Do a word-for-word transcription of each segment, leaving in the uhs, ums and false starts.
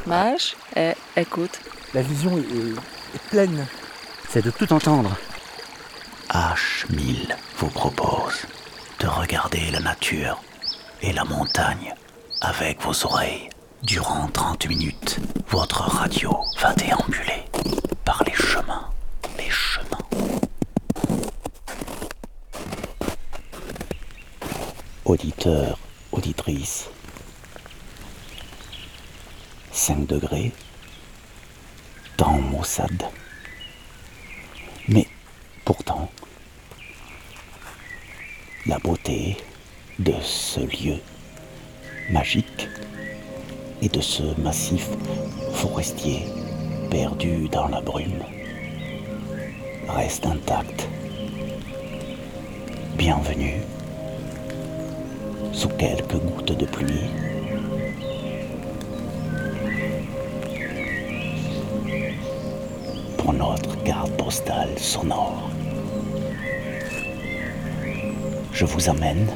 Mage et écoute. La vision est, est- est pleine. C'est de tout entendre. H mille vous propose de regarder la nature et la montagne avec vos oreilles. Durant trente minutes, votre radio va déambuler par les chemins, les chemins. Auditeurs, auditrices, cinq degrés, temps maussade. Mais pourtant, la beauté de ce lieu magique et de ce massif forestier perdu dans la brume reste intacte. Bienvenue sous quelques gouttes de pluie. Pour notre carte postale sonore. Je vous amène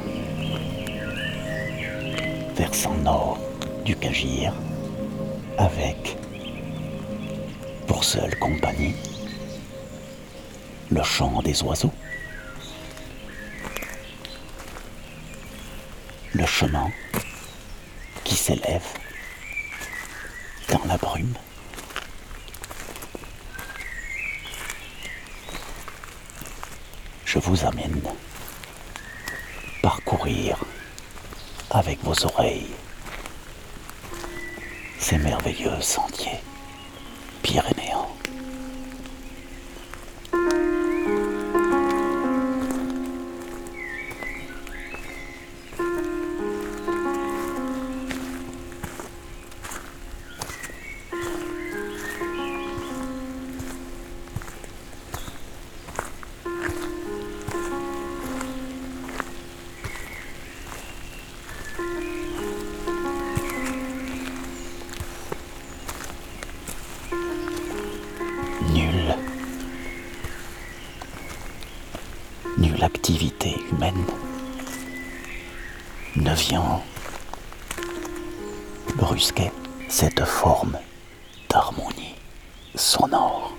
versant nord du Cagir avec, pour seule compagnie, le chant des oiseaux, le chemin qui s'élève dans la brume. Je vous amène parcourir avec vos oreilles ces merveilleux sentiers pyrénéens. Nulle, nulle activité humaine ne vient brusquer cette forme d'harmonie sonore.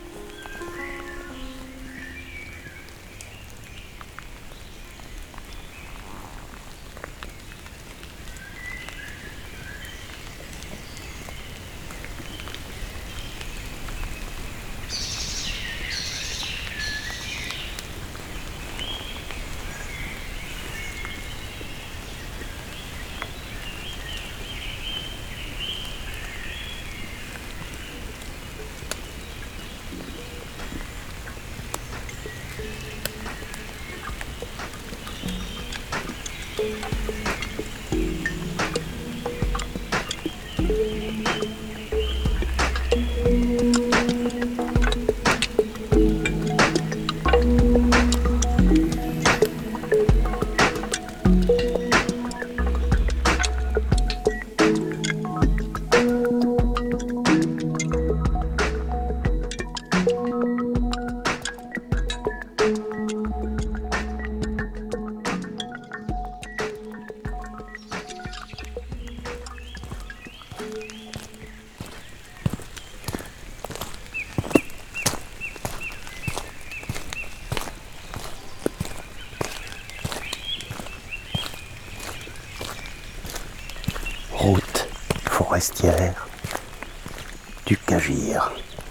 Route forestière du Cagir.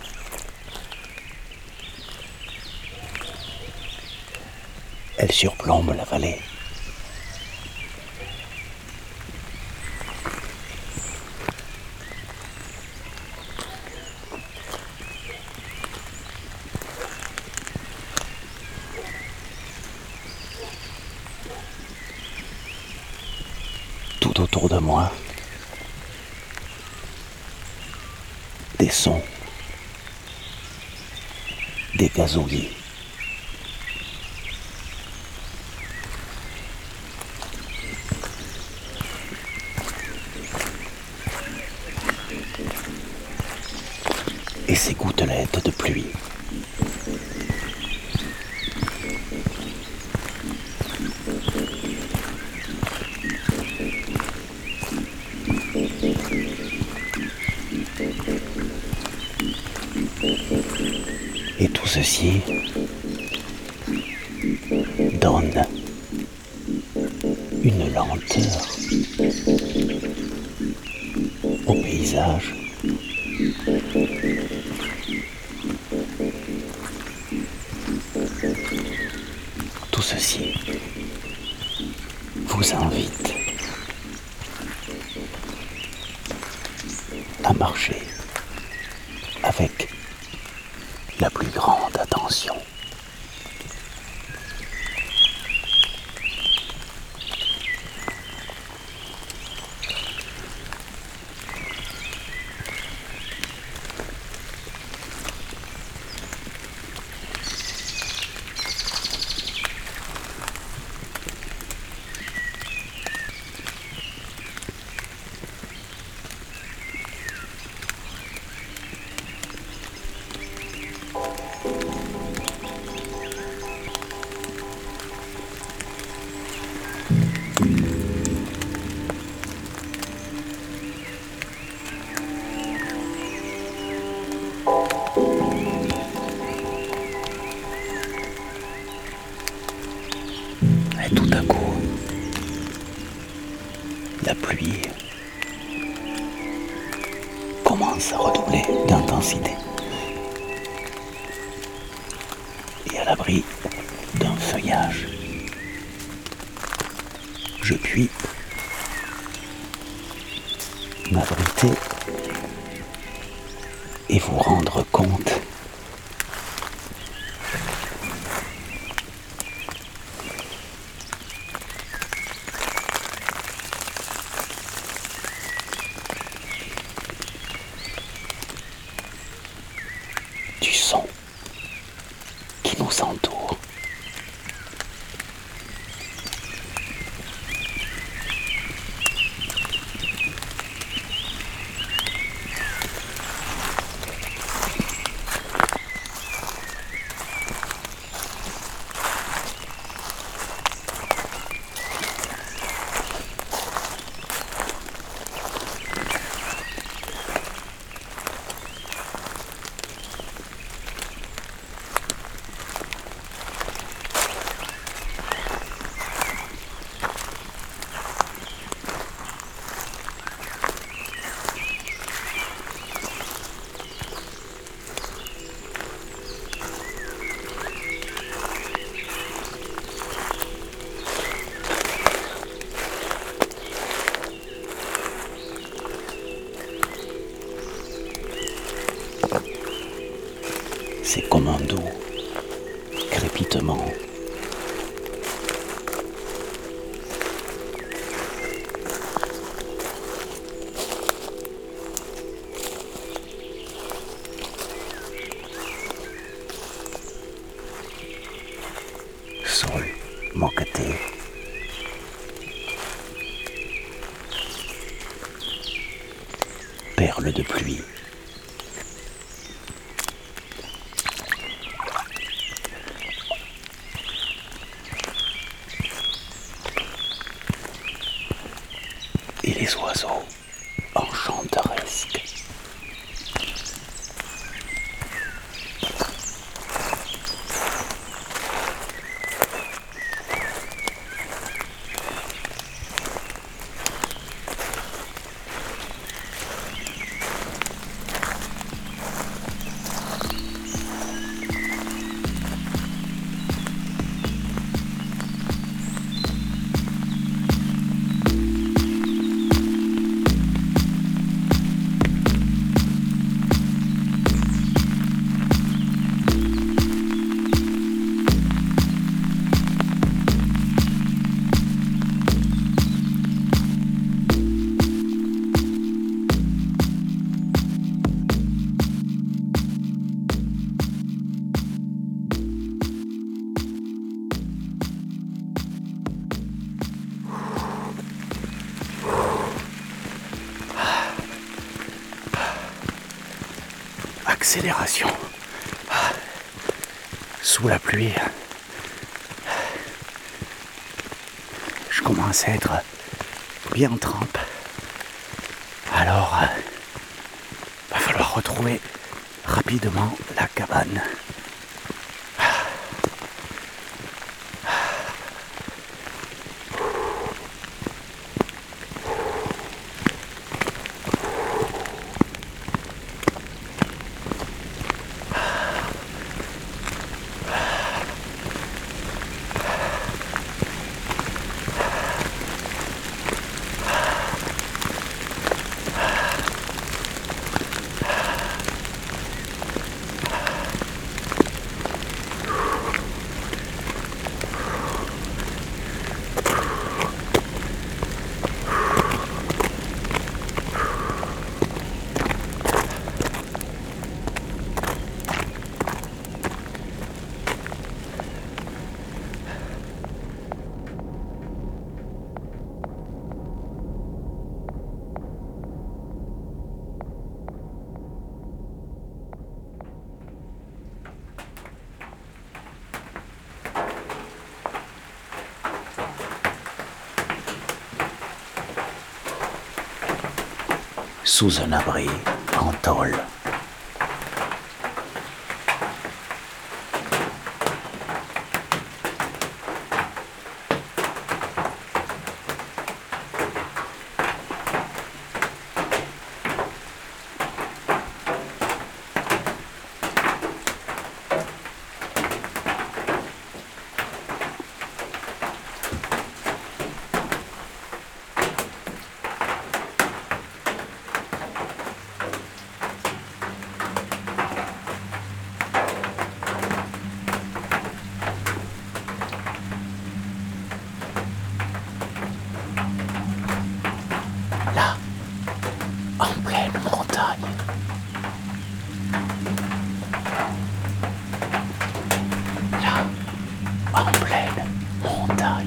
Elle surplombe la vallée. Tout autour de moi, des sons, des gazouillis. Et ces gouttelettes de pluie. ceci donne une lenteur au paysage. Tout ceci vous invite à marcher avec la plus grande attention. Et tout à coup, la pluie commence à redoubler d'intensité. Et à l'abri d'un feuillage, je puis m'abriter et vous rendre compte du son qui nous entoure. C'est comme un doux crépitement. Sol moqueté. Perles de pluie. Et les oiseaux enchanteresques. Accélération. Sous la pluie, je commence à être bien trempe. Alors, euh, va falloir retrouver rapidement la cabane sous un abri en tôle. Là, en pleine montagne. Là, en pleine montagne.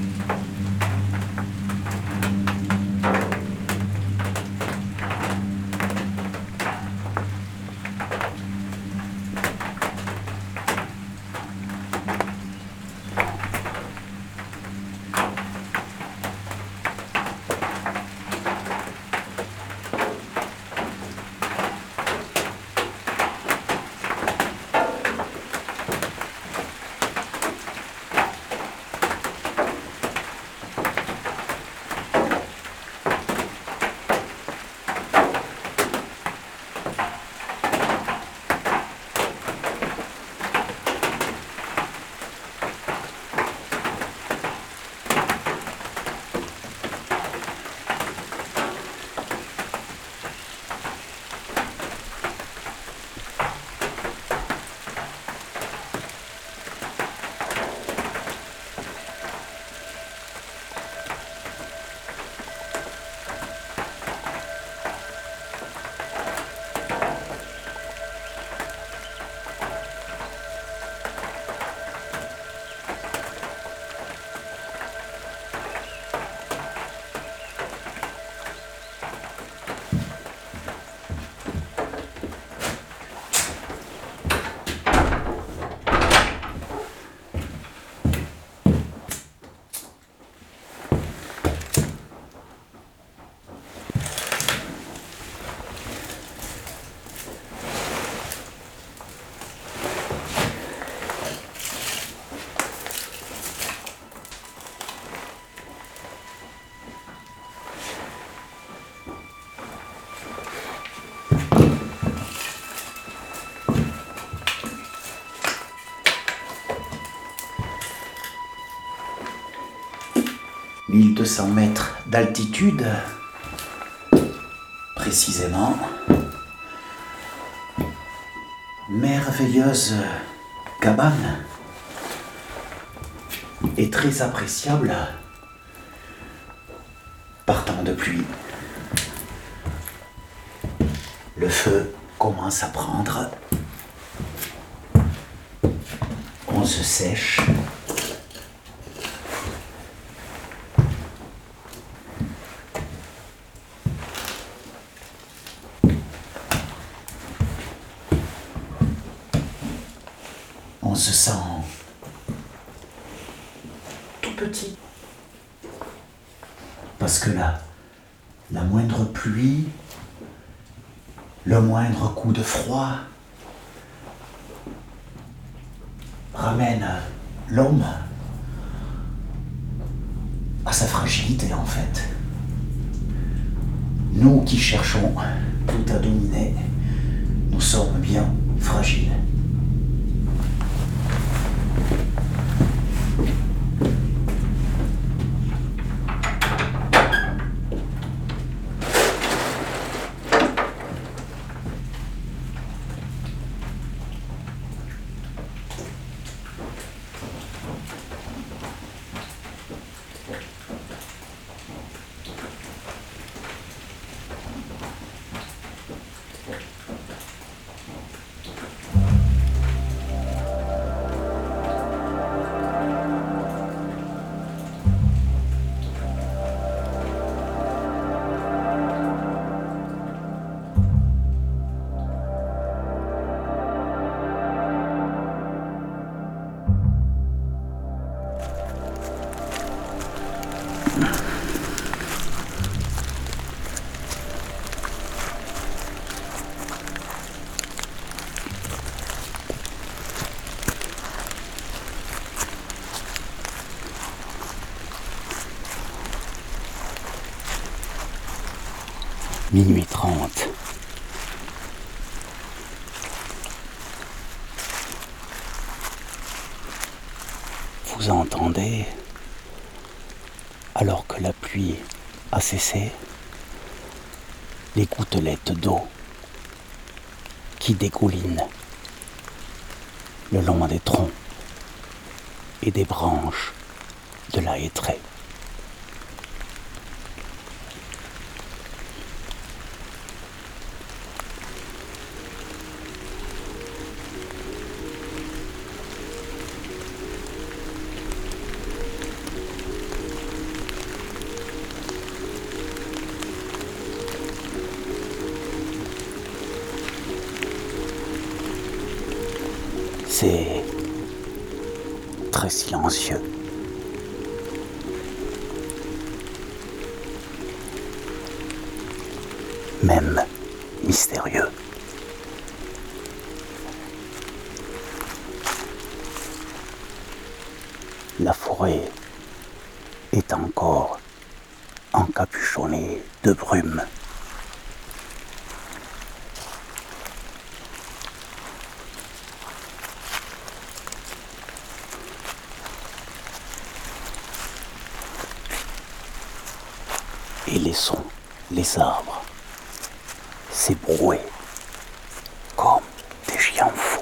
mille deux cents mètres d'altitude, précisément. Merveilleuse cabane et très appréciable par temps de pluie. Le feu commence à prendre. On se sèche. On se sent tout petit. Parce que là, la moindre pluie, le moindre coup de froid ramène l'homme à sa fragilité en fait. Nous qui cherchons tout à dominer, nous sommes bien fragiles. Minuit trente. Vous entendez, alors que la pluie a cessé, les gouttelettes d'eau qui dégoulinent le long des troncs et des branches de la hêtraie. C'est très silencieux. Même mystérieux. La forêt est encore encapuchonnée de brume. Et les sons, les arbres, s'ébrouaient comme des chiens fous.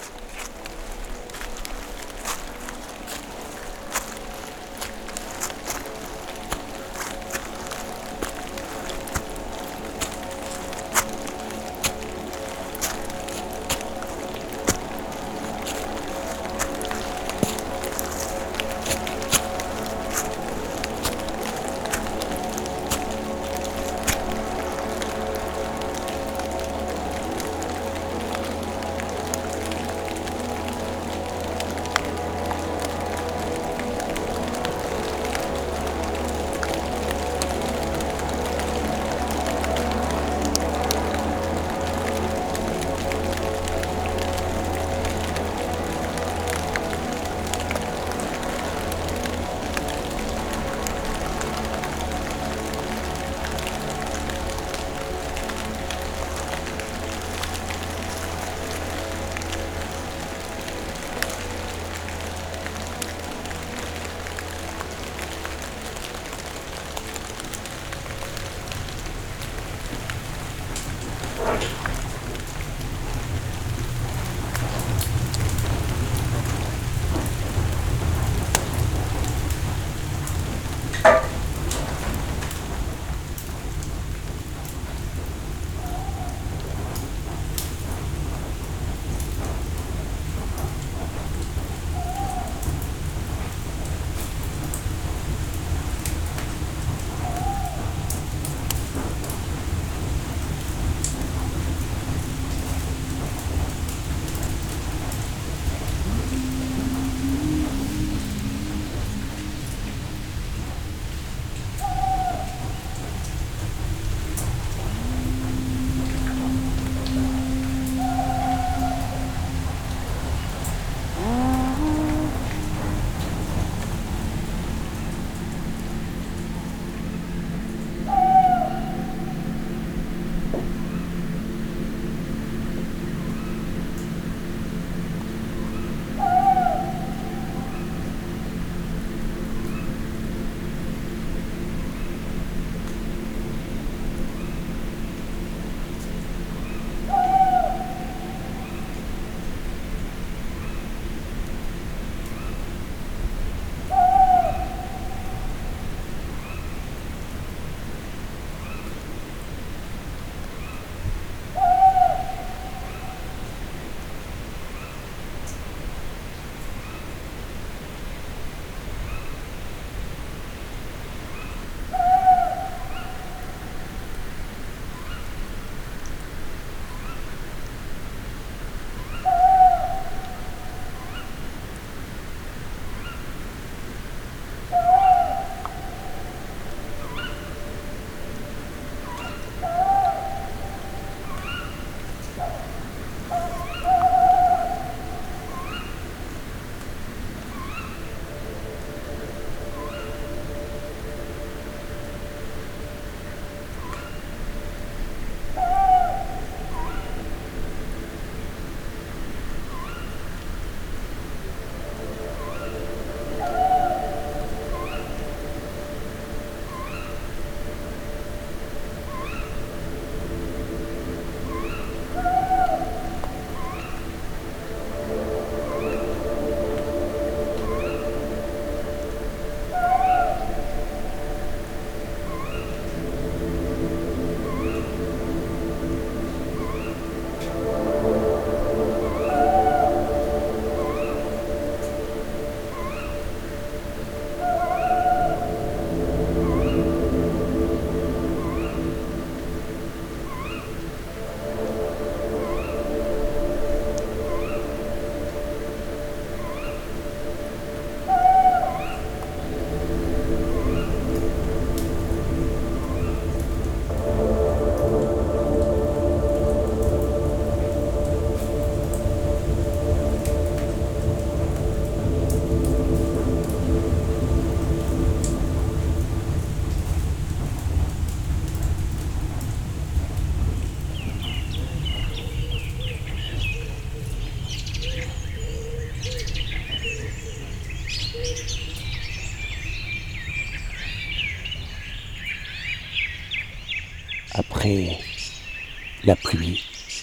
Après la pluie,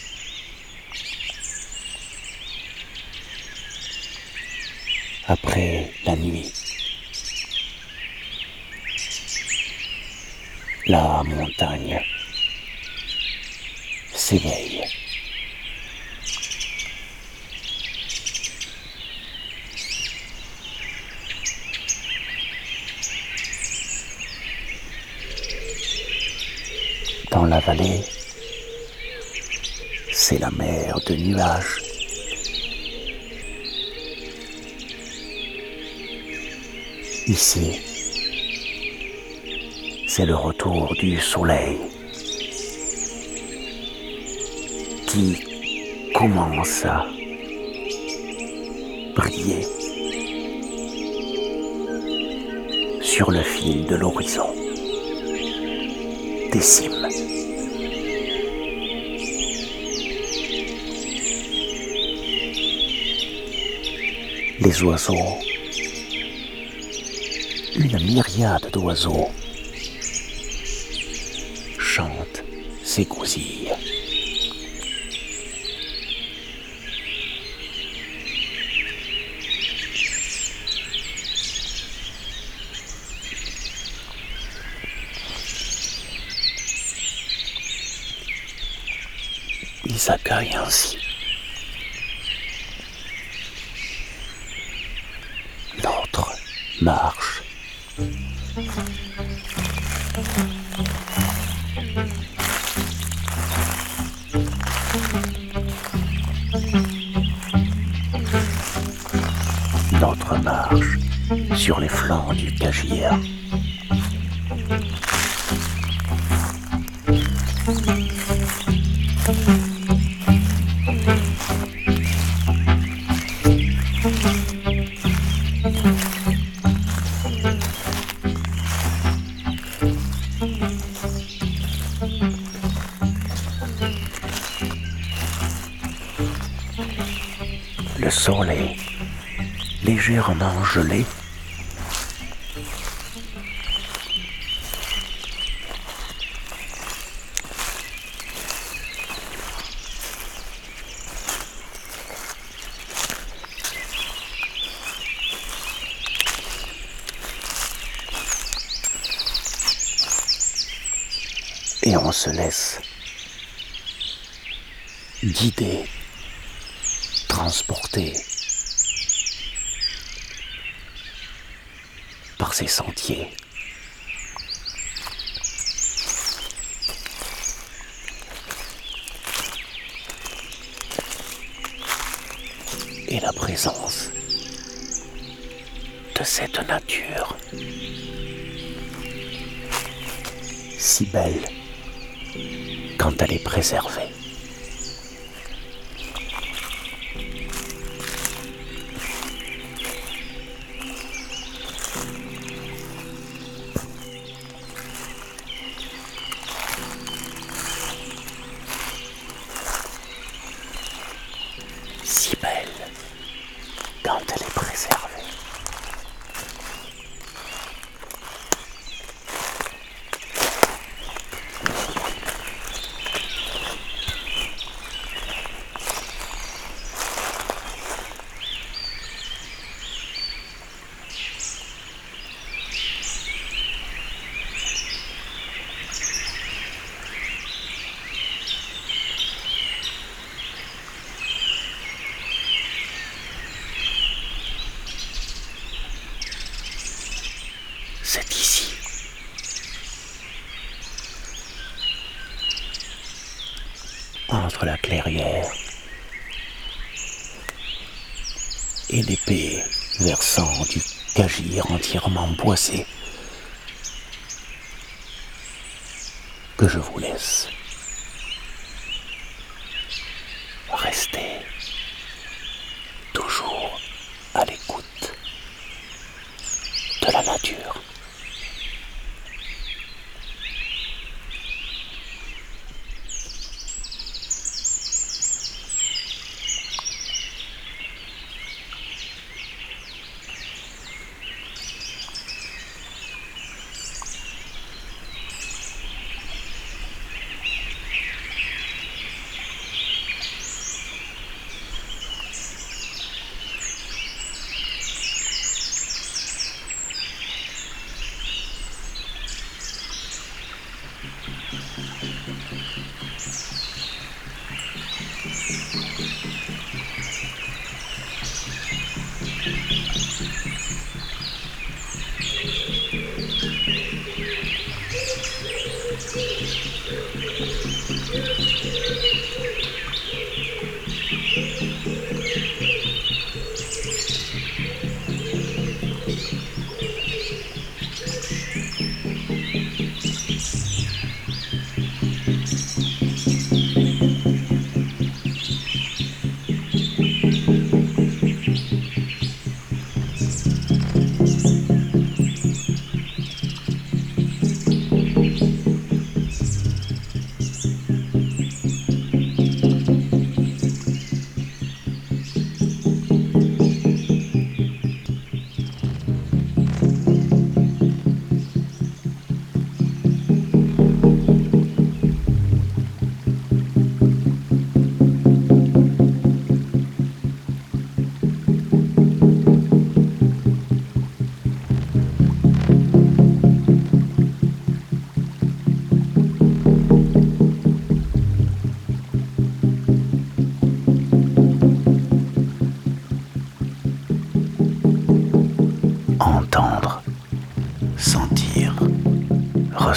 après la nuit, la montagne s'éveille. Dans la vallée, c'est la mer de nuages. Ici, c'est le retour du soleil qui commence à briller sur le fil de l'horizon des cimes. Les oiseaux, une myriade d'oiseaux, chantent, s'égousillent. Ils accueillent ainsi notre marche. Notre marche sur les flancs du Cagier. Le sol est légèrement gelé. Et on se laisse guider, transporter par ces sentiers. Et la présence de cette nature si belle quand elle est préservée. Si belle quand elle est préservée. C'est ici. Entre la clairière et l'épais versant du Cagier entièrement boisé, que je vous laisse rester toujours à l'écoute de la nature.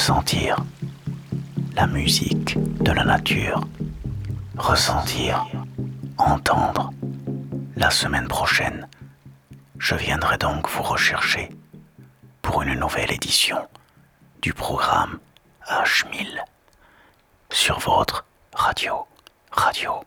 ressentir la musique de la nature, ressentir, entendre. La semaine prochaine, je viendrai donc vous rechercher pour une nouvelle édition du programme H mille sur votre radio, radio.